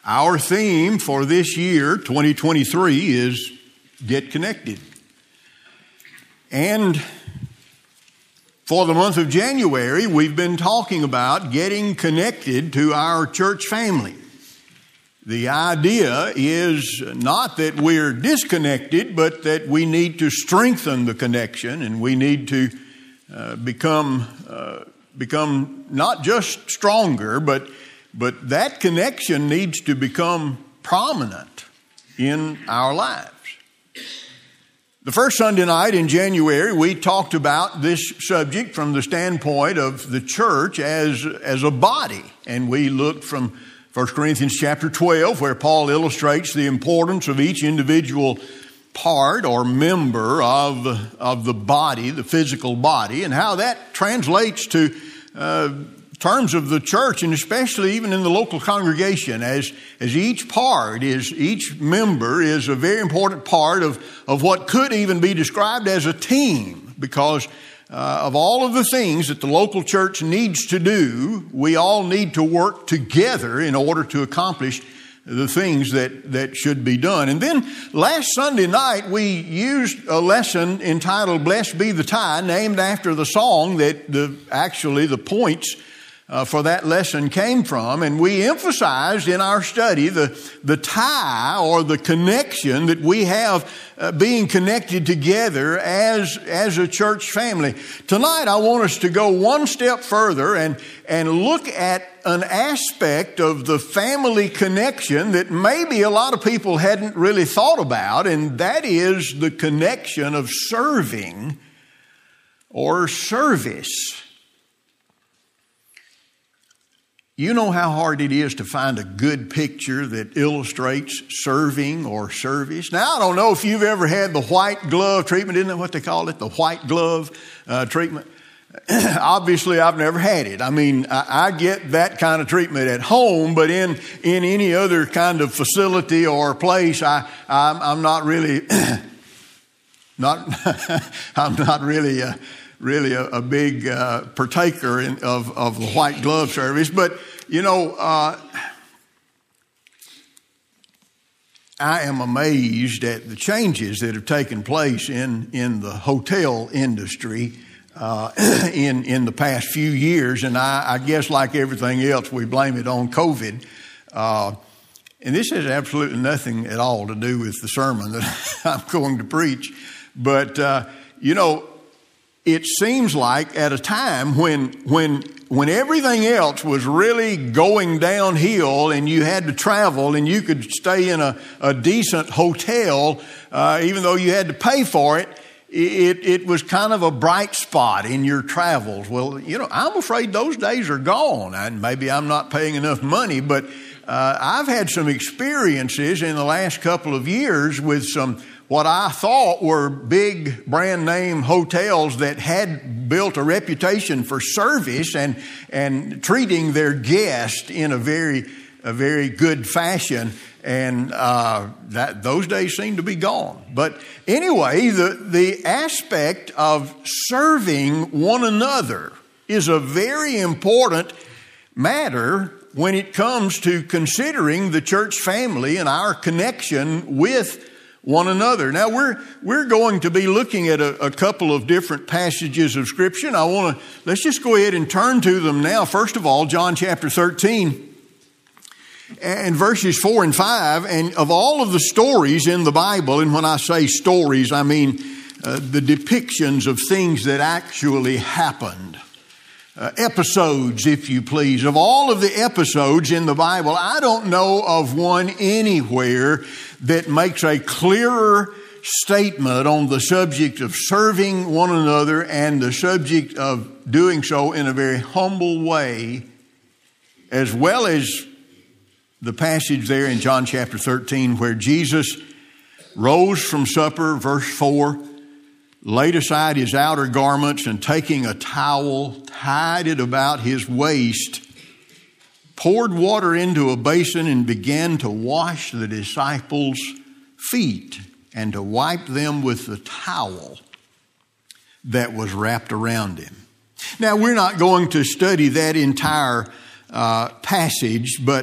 Our theme for this year, 2023, is Get Connected. And for the month of January, we've been talking about getting connected to our church family. The idea is not that we're disconnected, but that we need to strengthen the connection, and we need to become not just stronger, but that connection needs to become prominent in our lives. The first Sunday night in January, we talked about this subject from the standpoint of the church as a body. And we looked from 1 Corinthians chapter 12, where Paul illustrates the importance of each individual part or member of the body, the physical body, and how that translates to terms of the church, and especially even in the local congregation, as each member is a very important part of what could even be described as a team, because of all of the things that the local church needs to do, we all need to work together in order to accomplish the things that should be done. And then last Sunday night, we used a lesson entitled Blessed Be the Tie, named after the song that the points for that lesson came from. And we emphasized in our study the tie or the connection that we have being connected together as a church family. Tonight, I want us to go one step further and look at an aspect of the family connection that maybe a lot of people hadn't really thought about, and that is the connection of serving or service. You know how hard it is to find a good picture that illustrates serving or service. Now, I don't know if you've ever had the white glove treatment. Isn't that what they call it? The white glove treatment. Obviously, I've never had it. I mean, I get that kind of treatment at home, but in any other kind of facility or place, I'm not really, I'm not really a big partaker of the white glove service. But, you know, I am amazed at the changes that have taken place in the hotel industry in the past few years. And I guess like everything else, we blame it on COVID. And this has absolutely nothing at all to do with the sermon that I'm going to preach. But, you know, it seems like at a time when everything else was really going downhill and you had to travel and you could stay in a decent hotel, even though you had to pay for it, it was kind of a bright spot in your travels. Well, you know, I'm afraid those days are gone. And maybe I'm not paying enough money, but I've had some experiences in the last couple of years with some what I thought were big brand name hotels that had built a reputation for service and treating their guests in a very good fashion. And those days seem to be gone. But anyway, the aspect of serving one another is a very important matter when it comes to considering the church family and our connection with one another. Now, we're going to be looking at a couple of different passages of Scripture. And let's just go ahead and turn to them now. First of all, John chapter 13 and verses 4 and 5. And of all of the stories in the Bible, and when I say stories, I mean the depictions of things that actually happened. Episodes, if you please. Of all of the episodes in the Bible, I don't know of one anywhere that makes a clearer statement on the subject of serving one another and the subject of doing so in a very humble way, as well as the passage there in John chapter 13 where Jesus rose from supper, verse 4, laid aside his outer garments, and taking a towel, tied it about his waist, poured water into a basin and began to wash the disciples' feet and to wipe them with the towel that was wrapped around him. Now, we're not going to study that entire passage, but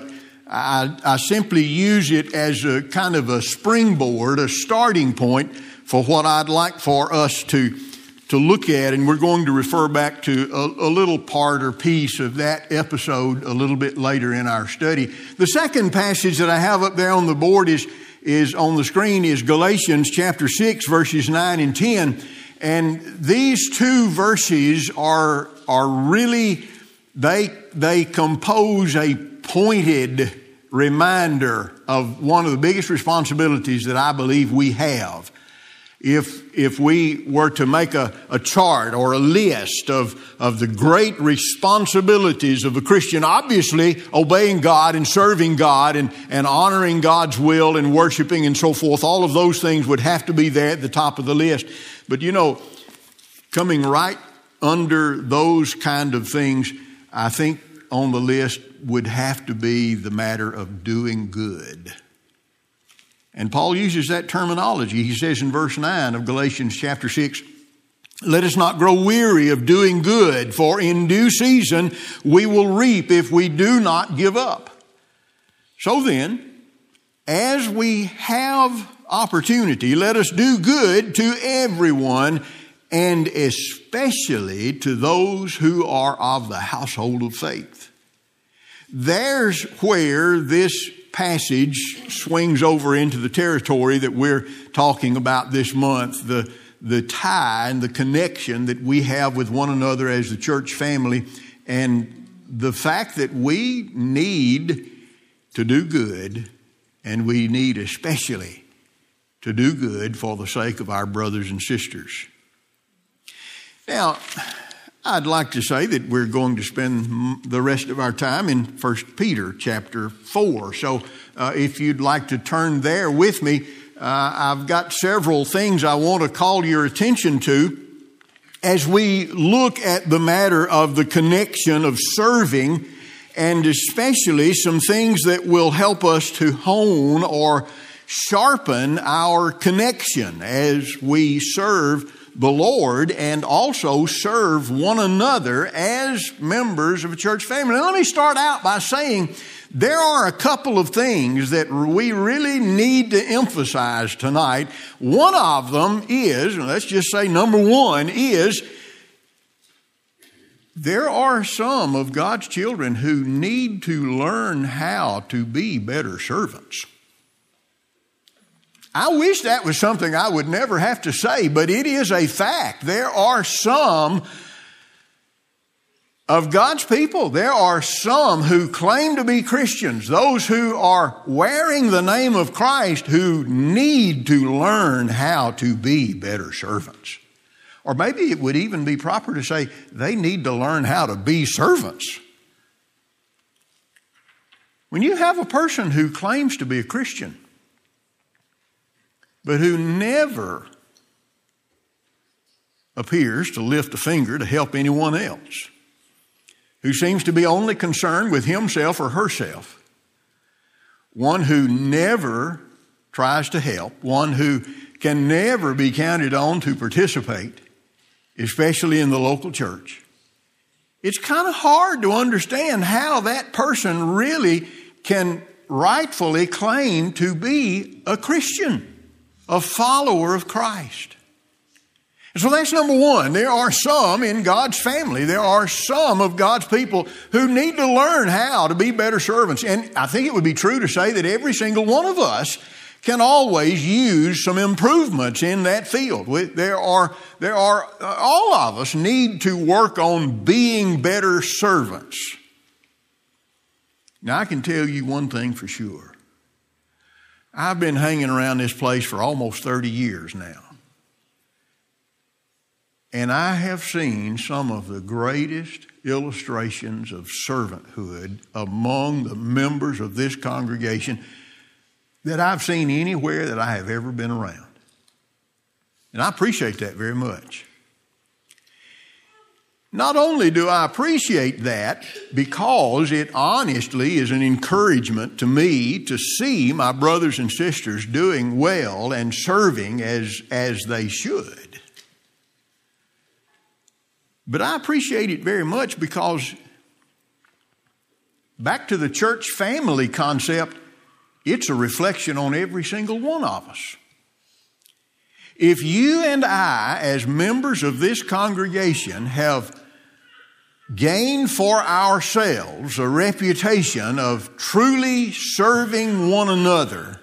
I simply use it as a kind of a springboard, a starting point for what I'd like for us to look at. And we're going to refer back to a little part or piece of that episode a little bit later in our study. The second passage that I have up there on the board is on the screen is Galatians chapter 6, verses 9 and 10. And these two verses are really, they compose a pointed reminder of one of the biggest responsibilities that I believe we have. If we were to make a chart or a list of the great responsibilities of a Christian, obviously obeying God and serving God and honoring God's will and worshiping and so forth, all of those things would have to be there at the top of the list. But coming right under those kind of things, I think on the list would have to be the matter of doing good. And Paul uses that terminology. He says in verse 9 of Galatians chapter 6, "Let us not grow weary of doing good, for in due season we will reap if we do not give up." So then, as we have opportunity, let us do good to everyone, and especially to those who are of the household of faith. There's where this passage swings over into the territory that we're talking about this month, the tie and the connection that we have with one another as the church family, and the fact that we need to do good, and we need especially to do good for the sake of our brothers and sisters. Now, I'd like to say that we're going to spend the rest of our time in 1 Peter chapter 4. So if you'd like to turn there with me, I've got several things I want to call your attention to as we look at the matter of the connection of serving, and especially some things that will help us to hone or sharpen our connection as we serve the Lord and also serve one another as members of a church family. Now, let me start out by saying there are a couple of things that we really need to emphasize tonight. One of them is, let's just say number one is, there are some of God's children who need to learn how to be better servants. I wish that was something I would never have to say, but it is a fact. There are some of God's people, there are some who claim to be Christians, those who are wearing the name of Christ, who need to learn how to be better servants. Or maybe it would even be proper to say they need to learn how to be servants. When you have a person who claims to be a Christian, but who never appears to lift a finger to help anyone else, who seems to be only concerned with himself or herself, one who never tries to help, one who can never be counted on to participate, especially in the local church, it's kind of hard to understand how that person really can rightfully claim to be a Christian, a follower of Christ. And so that's number one. There are some in God's family, there are some of God's people who need to learn how to be better servants. And I think it would be true to say that every single one of us can always use some improvements in that field. There are all of us need to work on being better servants. Now, I can tell you one thing for sure. I've been hanging around this place for almost 30 years now. And I have seen some of the greatest illustrations of servanthood among the members of this congregation that I've seen anywhere that I have ever been around. And I appreciate that very much. Not only do I appreciate that because it honestly is an encouragement to me to see my brothers and sisters doing well and serving as they should. But I appreciate it very much because back to the church family concept, it's a reflection on every single one of us. If you and I, as members of this congregation, have gained for ourselves a reputation of truly serving one another,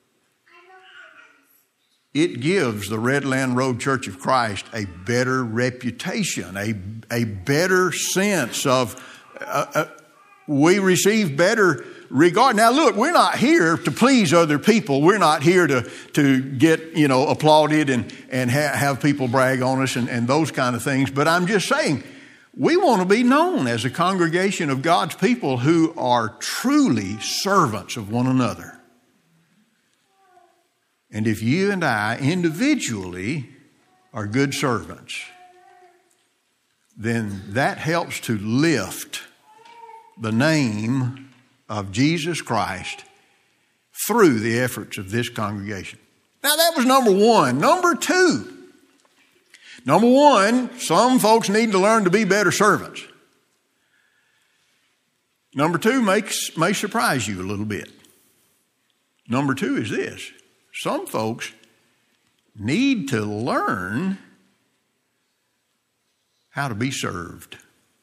it gives the Redland Road Church of Christ a better reputation, a better sense of, we receive better regard. Now look, we're not here to please other people. We're not here to get, applauded and have people brag on us and those kind of things. But I'm just saying, we want to be known as a congregation of God's people who are truly servants of one another. And if you and I individually are good servants, then that helps to lift the name of Jesus Christ through the efforts of this congregation. Now that was number one. Number one, some folks need to learn to be better servants. Number two may surprise you a little bit. Number two is this. Some folks need to learn how to be served.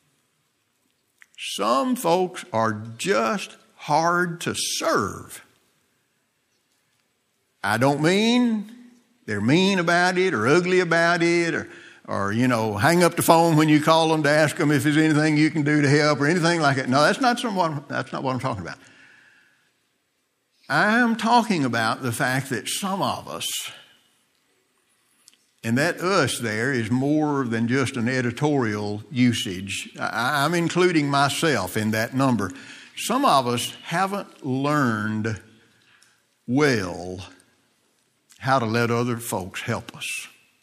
Some folks are just hard to serve. I don't mean they're mean about it or ugly about it or hang up the phone when you call them to ask them if there's anything you can do to help or anything like that. No, that's not what I'm talking about. I'm talking about the fact that some of us, and that us there is more than just an editorial usage. I'm including myself in that number. Some of us haven't learned well how to let other folks help us.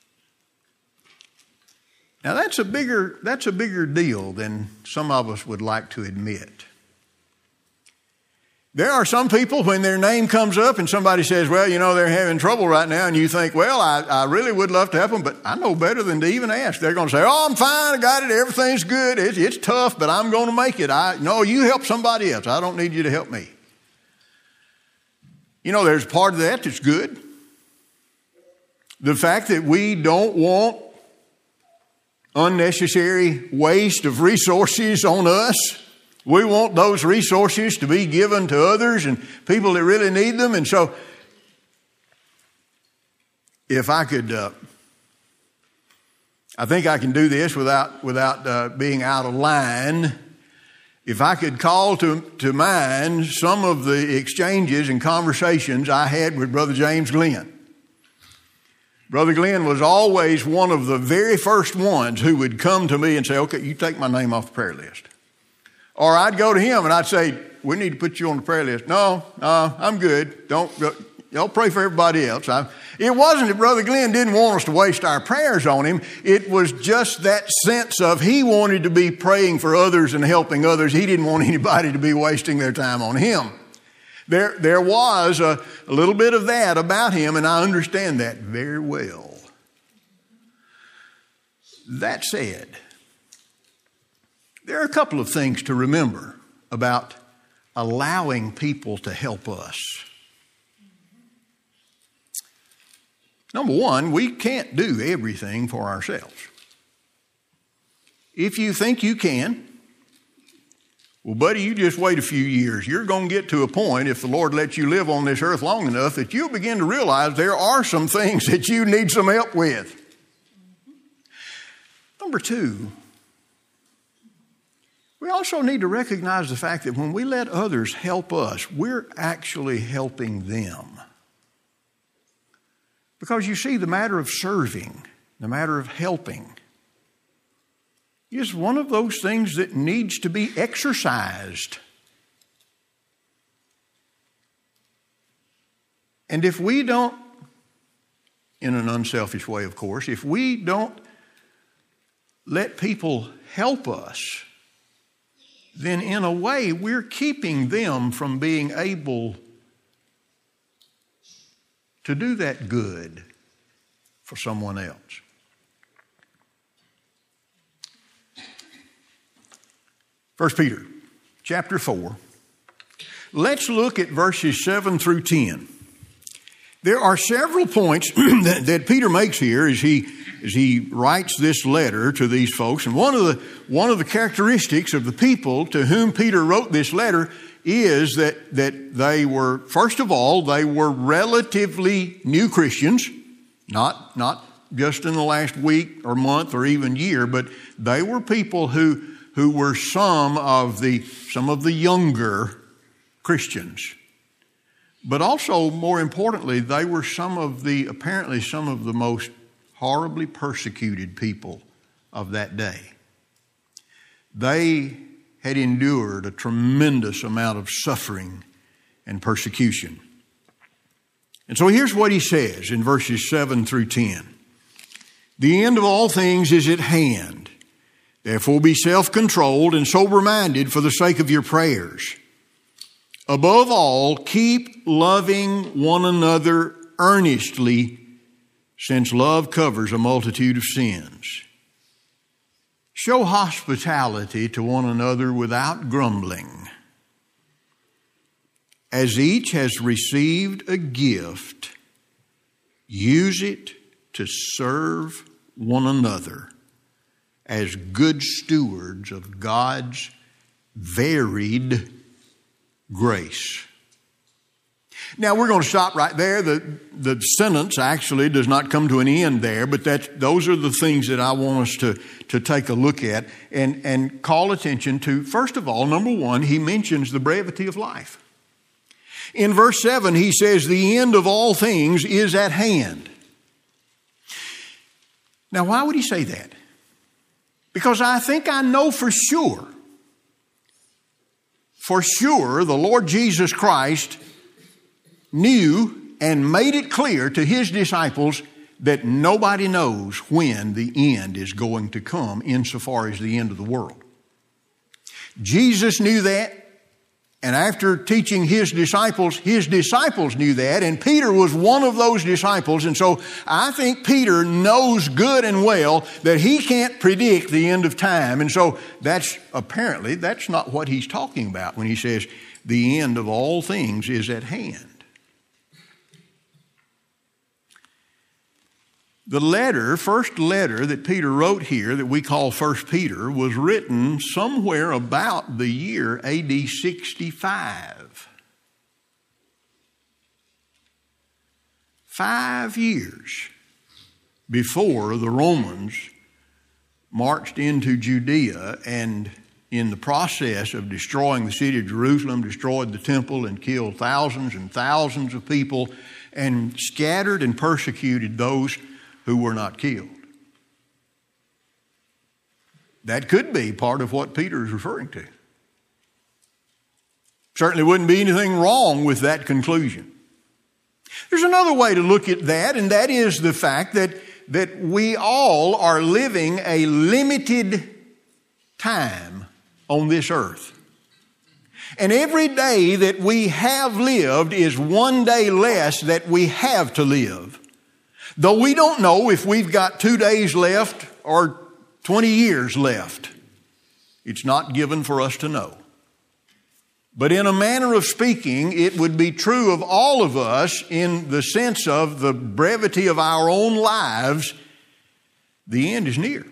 Now that's a bigger deal than some of us would like to admit. There are some people, when their name comes up and somebody says, well, they're having trouble right now, and you think, well, I really would love to help them, but I know better than to even ask. They're going to say, oh, I'm fine, I got it, everything's good, it's tough, but I'm going to make it. No, you help somebody else. I don't need you to help me. There's part of that that's good. The fact that we don't want unnecessary waste of resources on us. We want those resources to be given to others and people that really need them. And so if I could, I think I can do this without being out of line. If I could call to mind some of the exchanges and conversations I had with Brother James Glenn. Brother Glenn was always one of the very first ones who would come to me and say, okay, you take my name off the prayer list. Or I'd go to him and I'd say, we need to put you on the prayer list. No, I'm good. Don't pray for everybody else. It wasn't that Brother Glenn didn't want us to waste our prayers on him. It was just that sense of he wanted to be praying for others and helping others. He didn't want anybody to be wasting their time on him. There was a little bit of that about him, and I understand that very well. That said, there are a couple of things to remember about allowing people to help us. Number one, we can't do everything for ourselves. If you think you can, well, buddy, you just wait a few years. You're going to get to a point, if the Lord lets you live on this earth long enough, that you'll begin to realize there are some things that you need some help with. Number two, we also need to recognize the fact that when we let others help us, we're actually helping them. Because you see, the matter of serving, the matter of helping, is one of those things that needs to be exercised. And if we don't, in an unselfish way, of course, if we don't let people help us, then in a way we're keeping them from being able to do that good for someone else. 1 Peter chapter 4, Let's look at verses 7 through 10. There are several points that Peter makes here as he writes this letter to these folks. And one of the characteristics of the people to whom Peter wrote this letter is that they were, first of all, they were relatively new Christians, not just in the last week or month or even year, but they were people who were some of the younger Christians. But also, more importantly, they were apparently some of the most horribly persecuted people of that day. They had endured a tremendous amount of suffering and persecution. And so here's what he says in verses 7 through 10. The end of all things is at hand. Therefore be self-controlled and sober-minded for the sake of your prayers. Above all, keep loving one another earnestly, since love covers a multitude of sins. Show hospitality to one another without grumbling. As each has received a gift, use it to serve one another as good stewards of God's varied grace. Now we're going to stop right there. The sentence actually does not come to an end there, but those are the things that I want us to take a look at and call attention to. First of all, number one, he mentions the brevity of life. In verse 7, he says, the end of all things is at hand. Now, why would he say that? Because I think I know for sure, the Lord Jesus Christ knew and made it clear to his disciples that nobody knows when the end is going to come insofar as the end of the world. Jesus knew that, and after teaching his disciples knew that, and Peter was one of those disciples, and so I think Peter knows good and well that he can't predict the end of time, and so that's not what he's talking about when he says the end of all things is at hand. The first letter that Peter wrote here that we call 1 Peter was written somewhere about the year AD 65. 5 years before the Romans marched into Judea and in the process of destroying the city of Jerusalem, destroyed the temple and killed thousands and thousands of people and scattered and persecuted those who were not killed. That could be part of what Peter is referring to. Certainly wouldn't be anything wrong with that conclusion. There's another way to look at that, and that is the fact that we all are living a limited time on this earth. And every day that we have lived is one day less that we have to live. Though we don't know if we've got 2 days left or 20 years left. It's not given for us to know. But in a manner of speaking, it would be true of all of us in the sense of the brevity of our own lives. The end is near.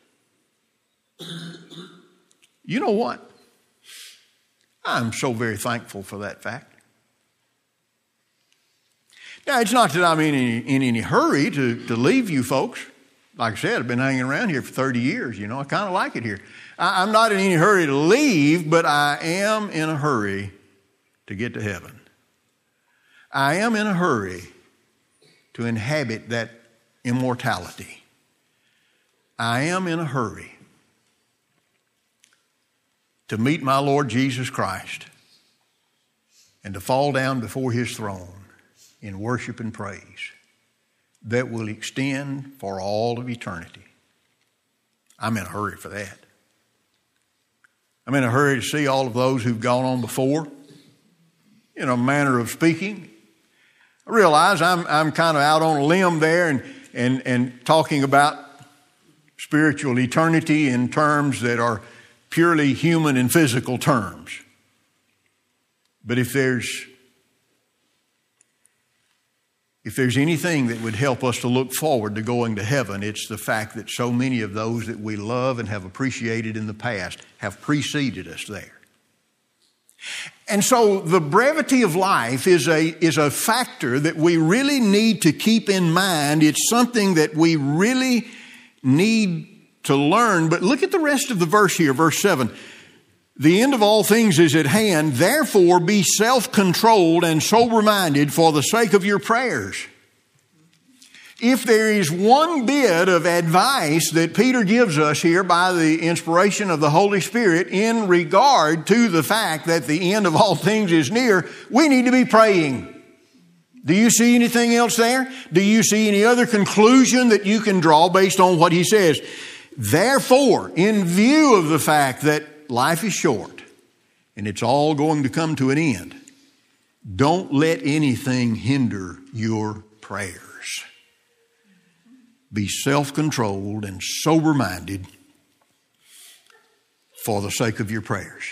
You know what? I'm so very thankful for that fact. Now, it's not that I'm in any hurry to leave you folks. Like I said, I've been hanging around here for 30 years. I kind of like it here. I'm not in any hurry to leave, but I am in a hurry to get to heaven. I am in a hurry to inhabit that immortality. I am in a hurry to meet my Lord Jesus Christ and to fall down before his throne in worship and praise that will extend for all of eternity. I'm in a hurry for that. I'm in a hurry to see all of those who've gone on before, in a manner of speaking. I realize I'm kind of out on a limb there and talking about spiritual eternity in terms that are purely human and physical terms. But if there's anything that would help us to look forward to going to heaven, it's the fact that so many of those that we love and have appreciated in the past have preceded us there. And so the brevity of life is a factor that we really need to keep in mind. It's something that we really need to learn. But look at the rest of the verse here, verse 7. The end of all things is at hand. Therefore, be self-controlled and sober-minded for the sake of your prayers. If there is one bit of advice that Peter gives us here by the inspiration of the Holy Spirit in regard to the fact that the end of all things is near, we need to be praying. Do you see anything else there? Do you see any other conclusion that you can draw based on what he says? Therefore, in view of the fact that life is short and it's all going to come to an end, don't let anything hinder your prayers. Be self-controlled and sober-minded for the sake of your prayers.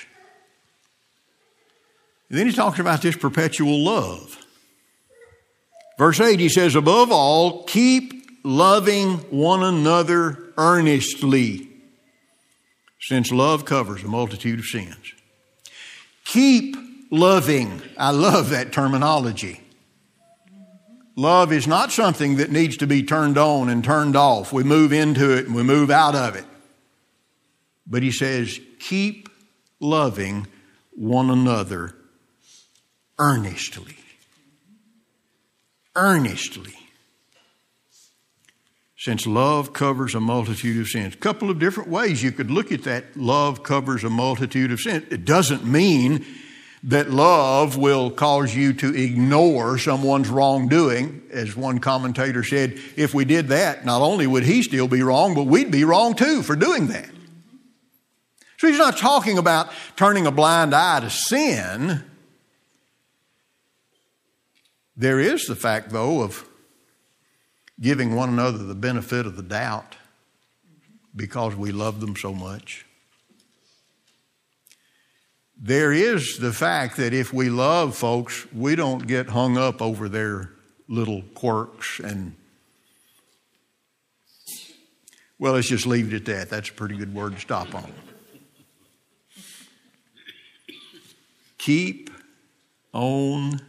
And then he talks about this perpetual love. Verse 8, he says, above all, keep loving one another earnestly, since love covers a multitude of sins. Keep loving. I love that terminology. Love is not something that needs to be turned on and turned off. We move into it and we move out of it. But he says, keep loving one another earnestly. Earnestly. Since love covers a multitude of sins. A couple of different ways you could look at that. Love covers a multitude of sins. It doesn't mean that love will cause you to ignore someone's wrongdoing. As one commentator said, if we did that, not only would he still be wrong, but we'd be wrong too for doing that. So he's not talking about turning a blind eye to sin. There is the fact, though, of giving one another the benefit of the doubt because we love them so much. There is the fact that if we love folks, we don't get hung up over their little quirks and, well, let's just leave it at that. That's a pretty good word to stop on. Keep on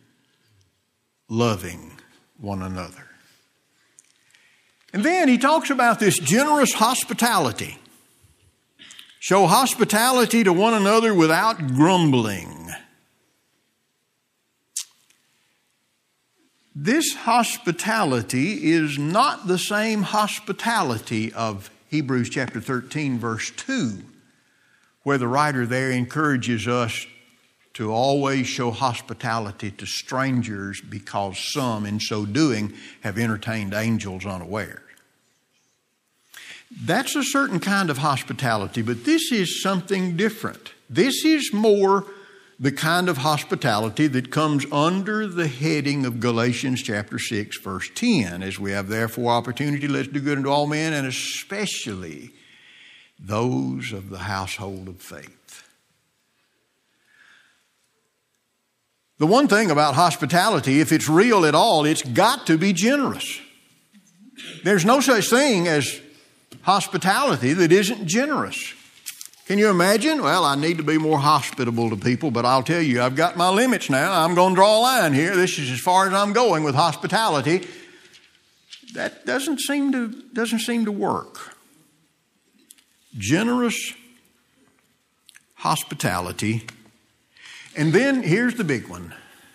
loving one another. And then he talks about this generous hospitality. Show hospitality to one another without grumbling. This hospitality is not the same hospitality of Hebrews chapter 13, verse 2, where the writer there encourages us to always show hospitality to strangers because some, in so doing, have entertained angels unawares. That's a certain kind of hospitality, but this is something different. This is more the kind of hospitality that comes under the heading of Galatians chapter 6, verse 10. As we have therefore opportunity, let's do good unto all men, and especially those of the household of faith. The one thing about hospitality, if it's real at all, it's got to be generous. There's no such thing as hospitality that isn't generous. Can you imagine? Well, I need to be more hospitable to people, but I'll tell you, I've got my limits now. I'm going to draw a line here. This is as far as I'm going with hospitality. That doesn't seem to work. Generous hospitality. And then here's the big one.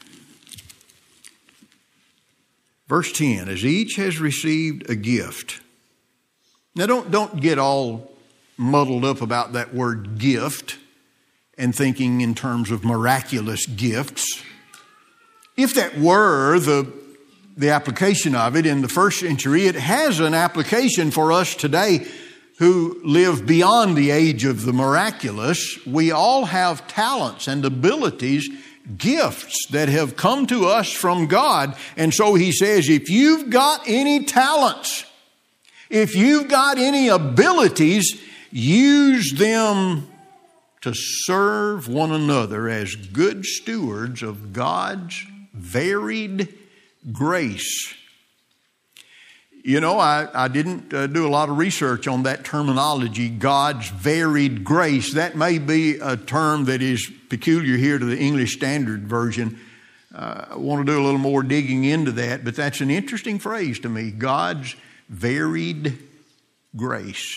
Verse 10, as each has received a gift. Now don't get all muddled up about that word gift and thinking in terms of miraculous gifts. If that were the application of it in the first century, it has an application for us today who live beyond the age of the miraculous. We all have talents and abilities, gifts that have come to us from God. And so he says, if you've got any talents, if you've got any abilities, use them to serve one another as good stewards of God's varied grace. You know, I didn't do a lot of research on that terminology, God's varied grace. That may be a term that is peculiar here to the English Standard Version. I want to do a little more digging into that, but that's an interesting phrase to me, God's varied grace.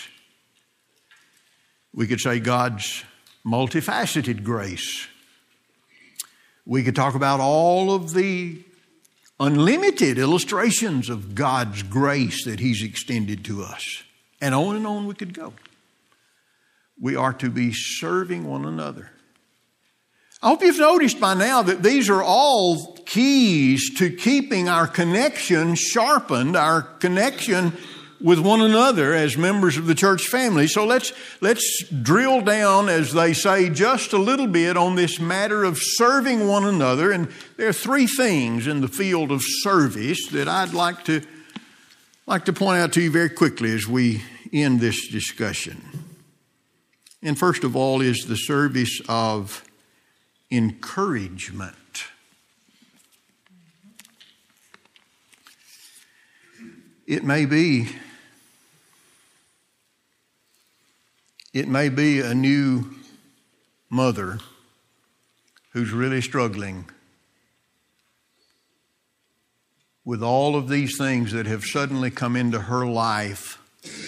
We could say God's multifaceted grace. We could talk about all of the unlimited illustrations of God's grace that He's extended to us. And on we could go. We are to be serving one another. I hope you've noticed by now that these are all keys to keeping our connection sharpened, our connection with one another as members of the church family. So let's drill down, as they say, just a little bit on this matter of serving one another. And there are three things in the field of service that I'd like to point out to you very quickly as we end this discussion. And first of all is the service of encouragement. It may be a new mother who's really struggling with all of these things that have suddenly come into her life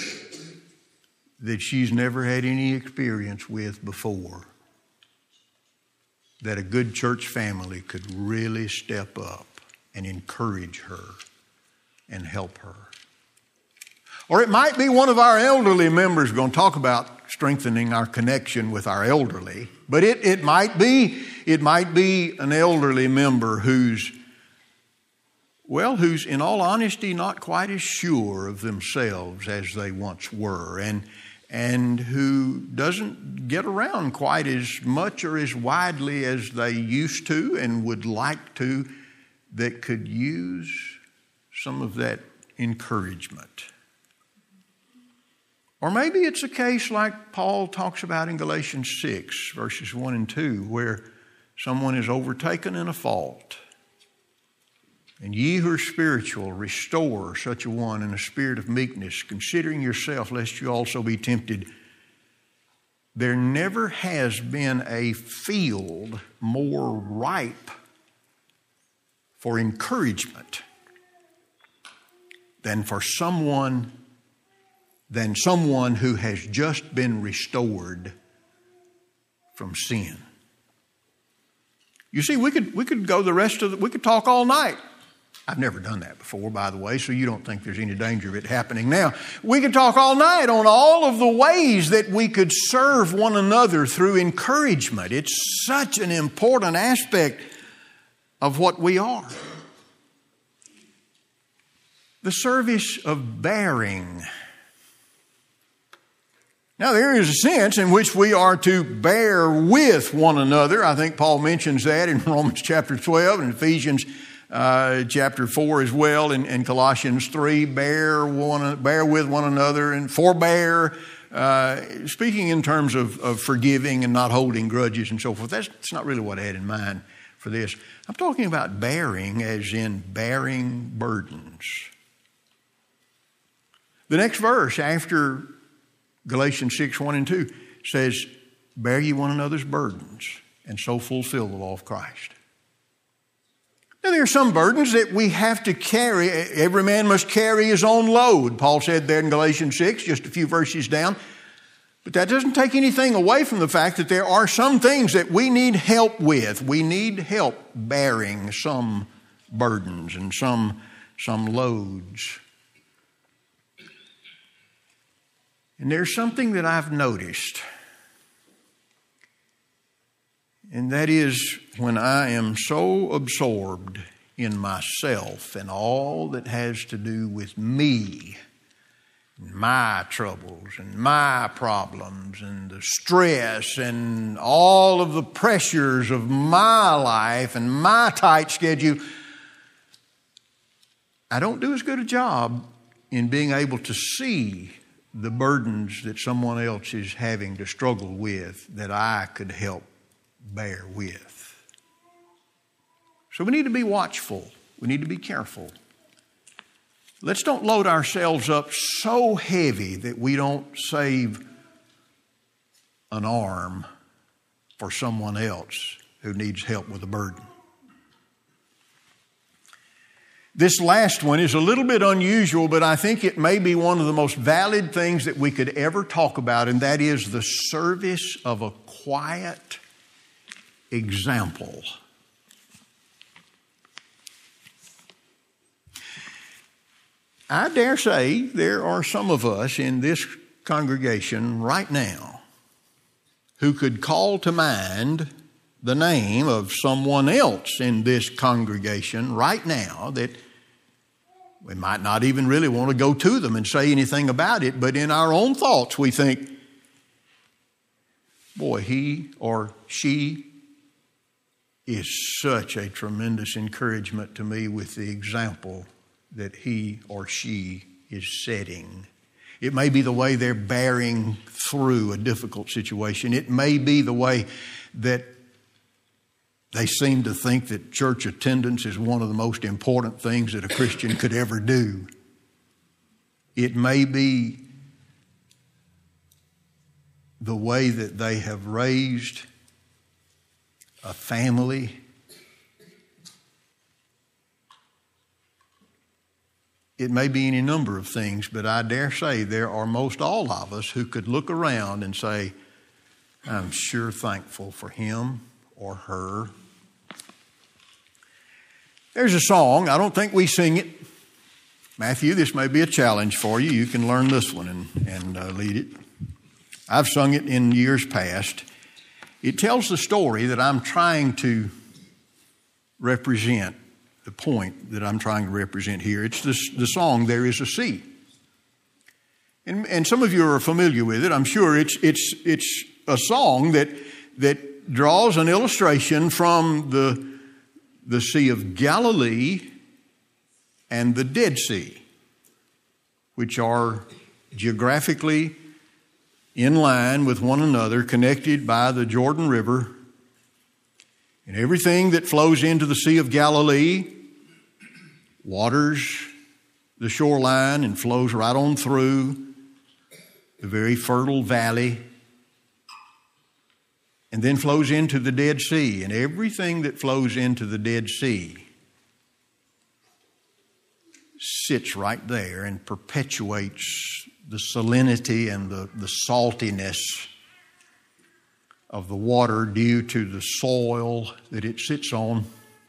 that she's never had any experience with before, that a good church family could really step up and encourage her and help her. Or it might be one of our elderly members going to talk about strengthening our connection with our elderly. But it might be an elderly member who's in all honesty not quite as sure of themselves as they once were, and who doesn't get around quite as much or as widely as they used to and would like to, that could use some of that encouragement. Or maybe it's a case like Paul talks about in Galatians 6, verses 1 and 2, where someone is overtaken in a fault. And ye who are spiritual, restore such a one in a spirit of meekness, considering yourself, lest you also be tempted. There never has been a field more ripe for encouragement than someone who has just been restored from sin. You see, we could go we could talk all night. I've never done that before, by the way, so you don't think there's any danger of it happening now. We could talk all night on all of the ways that we could serve one another through encouragement. It's such an important aspect of what we are. The service of bearing. Now, there is a sense in which we are to bear with one another. I think Paul mentions that in Romans chapter 12 and Ephesians chapter 4 as well, and Colossians 3, bear with one another and forbear, speaking in terms of forgiving and not holding grudges and so forth. That's not really what I had in mind for this. I'm talking about bearing as in bearing burdens. The next verse after Galatians 6, 1 and 2 says, bear ye one another's burdens and so fulfill the law of Christ. Now, there are some burdens that we have to carry. Every man must carry his own load. Paul said there in Galatians 6, just a few verses down. But that doesn't take anything away from the fact that there are some things that we need help with. We need help bearing some burdens and some loads. And there's something that I've noticed. And that is when I am so absorbed in myself and all that has to do with me, and my troubles and my problems and the stress and all of the pressures of my life and my tight schedule, I don't do as good a job in being able to see the burdens that someone else is having to struggle with that I could help bear with? So we need to be watchful. We need to be careful. Let's don't load ourselves up so heavy that we don't save an arm for someone else who needs help with a burden. This last one is a little bit unusual, but I think it may be one of the most valid things that we could ever talk about, and that is the service of a quiet example. I dare say there are some of us in this congregation right now who could call to mind the name of someone else in this congregation right now that we might not even really want to go to them and say anything about it, but in our own thoughts we think, boy, he or she is such a tremendous encouragement to me with the example that he or she is setting. It may be the way they're bearing through a difficult situation. It may be the way that they seem to think that church attendance is one of the most important things that a Christian could ever do. It may be the way that they have raised a family. It may be any number of things, but I dare say there are most all of us who could look around and say, I'm sure thankful for him or her. There's a song. I don't think we sing it. Matthew, this may be a challenge for you. You can learn this one and lead it. I've sung it in years past. It tells the story that I'm trying to represent, the point that I'm trying to represent here. It's the song, There Is a Sea. And some of you are familiar with it. I'm sure it's a song that draws an illustration from the Sea of Galilee and the Dead Sea, which are geographically in line with one another, connected by the Jordan River. And everything that flows into the Sea of Galilee waters the shoreline and flows right on through the very fertile valley, and then flows into the Dead Sea. And everything that flows into the Dead Sea sits right there and perpetuates the salinity and the saltiness of the water due to the soil that it sits on.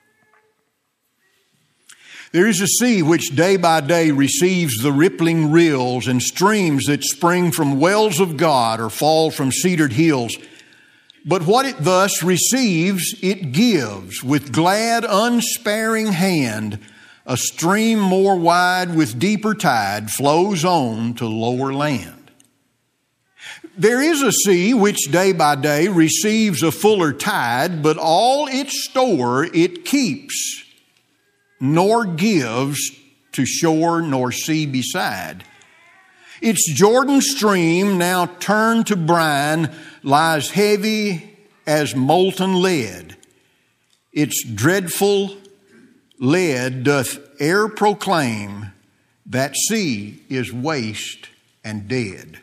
There is a sea which day by day receives the rippling rills and streams that spring from wells of God or fall from cedared hills. But what it thus receives, it gives with glad, unsparing hand. A stream more wide with deeper tide flows on to lower land. There is a sea which day by day receives a fuller tide, but all its store it keeps, nor gives to shore nor sea beside. Its Jordan stream, now turned to brine, lies heavy as molten lead. Its dreadful lead doth e'er proclaim that sea is waste and dead.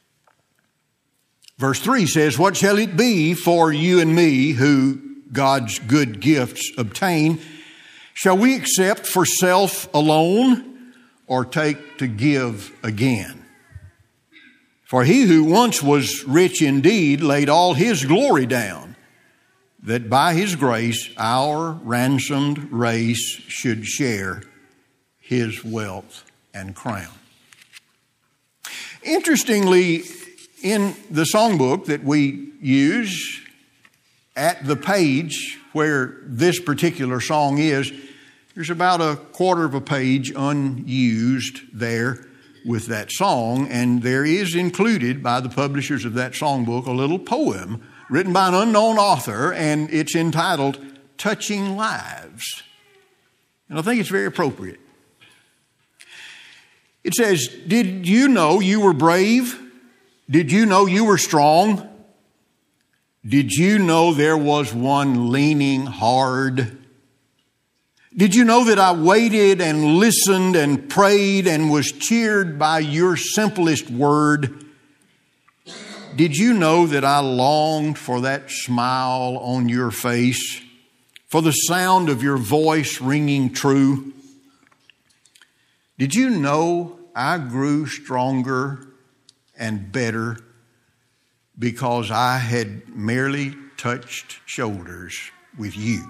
Verse 3 says, what shall it be for you and me who God's good gifts obtain? Shall we accept for self alone or take to give again? For he who once was rich indeed laid all his glory down, that by his grace our ransomed race should share his wealth and crown. Interestingly, in the songbook that we use, at the page where this particular song is, there's about a quarter of a page unused there with that song, and there is included by the publishers of that songbook a little poem written by an unknown author, and it's entitled Touching Lives. And I think it's very appropriate. It says, did you know you were brave? Did you know you were strong? Did you know there was one leaning hard? Did you know that I waited and listened and prayed and was cheered by your simplest word? Did you know that I longed for that smile on your face, for the sound of your voice ringing true? Did you know I grew stronger and better because I had merely touched shoulders with you?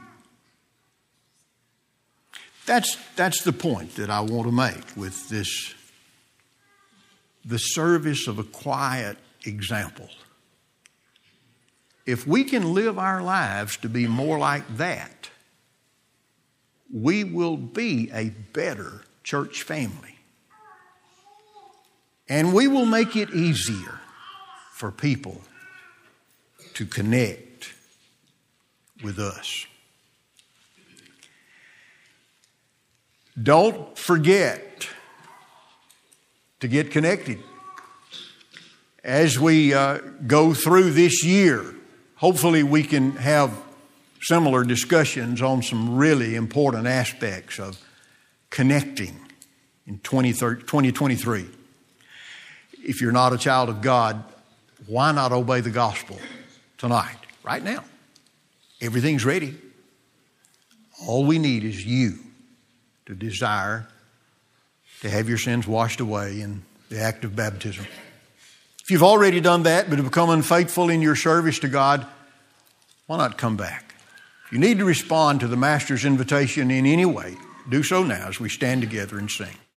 That's the point that I want to make with this, the service of a quiet example. If we can live our lives to be more like that, we will be a better church family. And we will make it easier for people to connect with us. Don't forget to get connected. As we go through this year, hopefully we can have similar discussions on some really important aspects of connecting in 2023. If you're not a child of God, why not obey the gospel tonight, right now? Everything's ready. All we need is you to desire to have your sins washed away in the act of baptism. If you've already done that but have become unfaithful in your service to God, why not come back? If you need to respond to the Master's invitation in any way, do so now as we stand together and sing.